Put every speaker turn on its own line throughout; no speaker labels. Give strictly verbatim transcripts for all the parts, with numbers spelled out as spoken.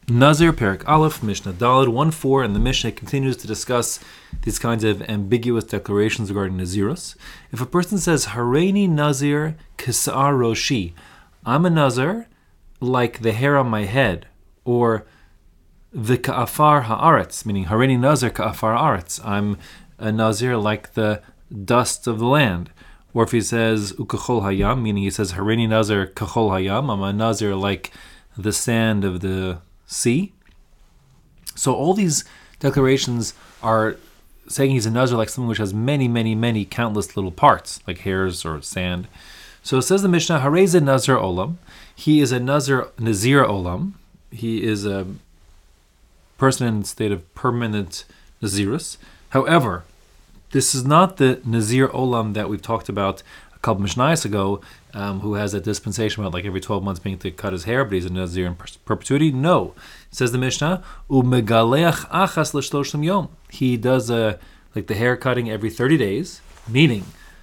Nazir Perik Aleph, Mishnah Daled one four, and the Mishnah continues to discuss these kinds of ambiguous declarations regarding Nazirus. If a person says, Hareini Nazir Kisar Roshi, I'm a Nazir like the hair on my head, or the Ka'afar Ha'aretz, meaning Hareini Nazir Ka'afar Ha'aretz, I'm a Nazir like the dust of the land. Or if he says Ukachol Hayam, meaning he says Hareini Nazir Kachol Hayam, I'm a Nazir like the sand of the sea. So all these declarations are saying he's a Nazir like something which has many, many, many countless little parts, like hairs or sand. So it says the Mishnah, Hareze Nazir Olam. He is a Nazir, Nazir Olam. He is a person in a state of permanent Nazirus. However, this is not the Nazir Olam that we've talked about a couple Mishnayos ago, um, who has a dispensation about like every twelve months being to cut his hair, but he's a Nazir in perpetuity. No. It says the Mishnah, Umegaleach achas l'shloshim yom. He does a, like the hair cutting every thirty days, meaning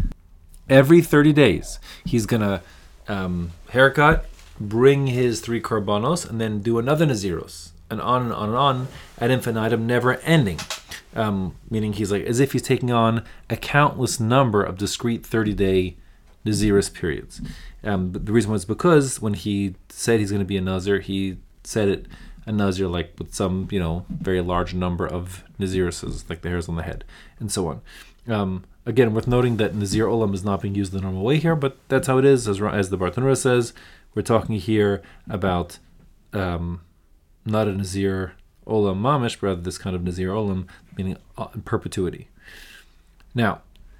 every thirty days he's going to um, haircut, bring his three korbanos, and then do another Naziros, and on and on and on, ad infinitum, never ending. Um, meaning he's like, as if he's taking on a countless number of discrete thirty-day Nazirus periods. Um, but the reason was because when he said he's going to be a Nazir, he said it a Nazir like with some, you know, very large number of Naziruses, like the hairs on the head, and so on. Um, again, worth noting that Nazir Olam is not being used the normal way here, but that's how it is, as, as the Bartanura says. We're talking here about um, not a Nazir Olam Mamish, but rather this kind of Nazir Olam, meaning in perpetuity. Now,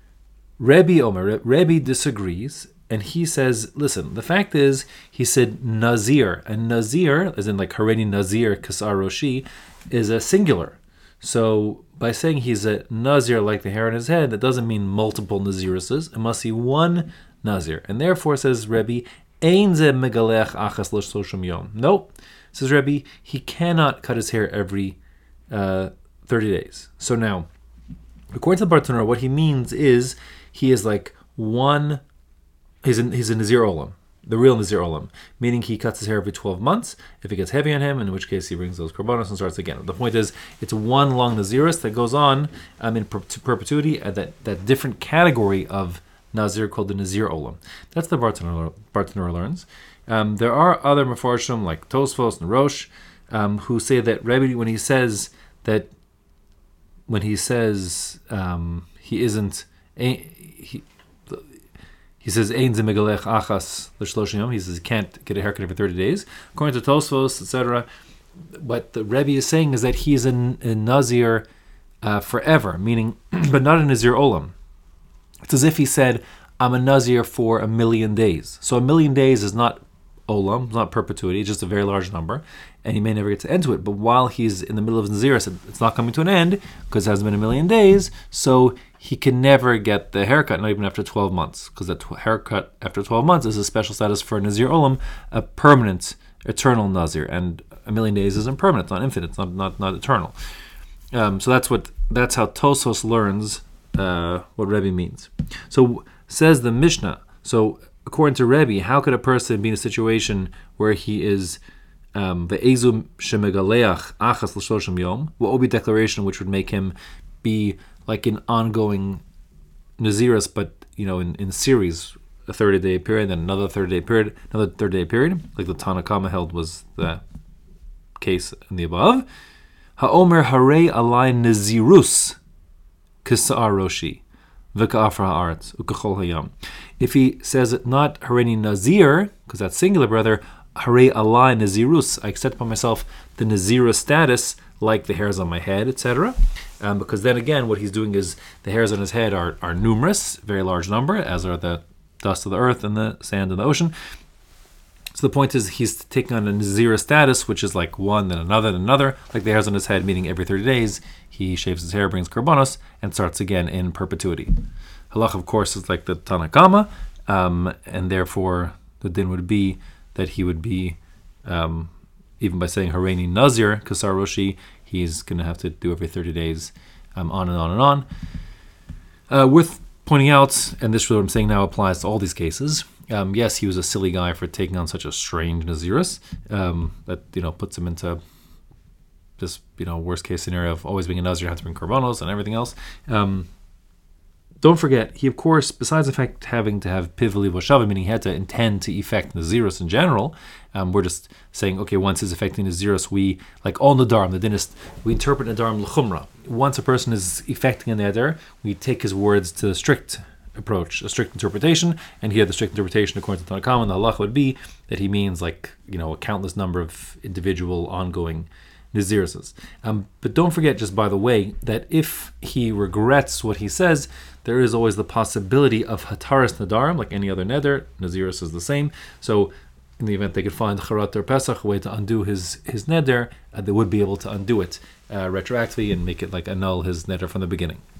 Rebbe Omer, Rebbe disagrees, and he says, listen, the fact is, he said Nazir, and Nazir, as in like Hareini Nazir Kasar Roshi, is a singular. So by saying he's a Nazir like the hair on his head, that doesn't mean multiple Naziruses. It must be one Nazir. And therefore, says Rebbe, Ein ze megalech achas l'shloshim yom. Nope. Says Rebbe, he cannot cut his hair every uh, thirty days. So now, according to the Bartanura, what he means is he is like one, he's a, he's a Nazir Olam, the real Nazir Olam, meaning he cuts his hair every twelve months, if it gets heavy on him, in which case he brings those korbanos and starts again. The point is, it's one long Nazirus that goes on um, in per- to perpetuity at that, that different category of Nazir called the Nazir Olam. That's the Bartanura, Bartanura learns. Um, there are other Mefarshim like Tosfos and Rosh um, who say that Rebbe, when he says that, when he says um, he isn't, he he says Ein ze megalech achas l'shloshim yom. He says he can't get a haircut every thirty days. According to Tosfos, et cetera, what the Rebbe is saying is that he is a, a Nazir uh, forever, meaning, but not a Nazir Olam. It's as if he said, I'm a Nazir for a million days. So a million days is not Olam, not perpetuity, it's just a very large number, and he may never get to end to it. But while he's in the middle of Nazirus, it's not coming to an end, because it hasn't been a million days, so he can never get the haircut, not even after twelve months, because that tw- haircut after twelve months is a special status for Nazir Olam, a permanent, eternal Nazir, and a million days isn't permanent, it's not infinite, it's not, not, not eternal. Um, so that's what that's how Tosos learns uh, what Rebbe means. So says the Mishnah, so according to Rebbe, how could a person be in a situation where he is um, ve'ezum shemegaleach achas l'shloshim yom? What would be a declaration which would make him be like an ongoing Nazirus, but you know, in, in series, a thirty-day period, then another thirty-day period, another thirty-day period, like the Tanna Kama held was the case in the above. Ha'omer harei alai Nazirus kisa'ar roshi. If he says it not Hareini Nazir, because that's singular, brother, Harei alai Nazirus, I accept by myself the Nazirus status, like the hairs on my head, et cetera. Um, because then again, what he's doing is the hairs on his head are, are numerous, very large number, as are the dust of the earth and the sand in the ocean. So the point is he's taking on a Nazirus status, which is like one, then another, then another, like the hairs on his head, meaning every thirty days, he shaves his hair, brings korbanos, and starts again in perpetuity. Halach, of course, is like the Tanna Kama, um, and therefore the din would be that he would be, um, even by saying Hareini Nazir, Kasar Roshi, he's going to have to do every thirty days, um, on and on and on. Uh, worth pointing out, and this is what I'm saying now applies to all these cases, Um, yes, he was a silly guy for taking on such a strange Nazirus. Um, that you know puts him into this, you know, worst case scenario of always being a Nazir, you have to bring korbanos and everything else. Um, don't forget, he of course, besides the fact having to have pivli v'shavim, meaning he had to intend to effect Nazirus in general, um, we're just saying, okay, once he's effecting Nazirus, we, like all Nadarim, the dentist, we interpret Nadarim l'chumra. Once a person is effecting a Neder, we take his words to the strict approach, a strict interpretation, and here the strict interpretation according to Tanakh, the halacha would be that he means like, you know, a countless number of individual ongoing Naziruses. Um, but don't forget, just by the way, that if he regrets what he says, there is always the possibility of Hataras Nadarim, like any other Neder. Nazirus is the same. So in the event they could find Charat or Pesach, a way to undo his, his Neder, uh, they would be able to undo it uh, retroactively and make it like annul his Neder from the beginning.